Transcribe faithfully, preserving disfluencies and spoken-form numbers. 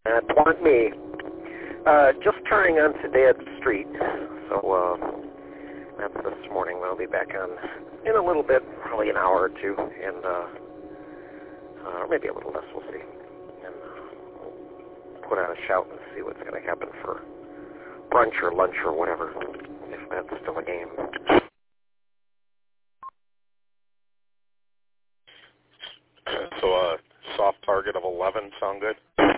That wasn't me. Uh, just turning onto Dad's Street. So, uh, that's this morning. We'll be back on in a little bit, probably an hour or two, and, uh, uh maybe a little less, we'll see. And uh, put out a shout and see what's going to happen for brunch or lunch or whatever, if that's still a game. So a soft target of eleven sound good?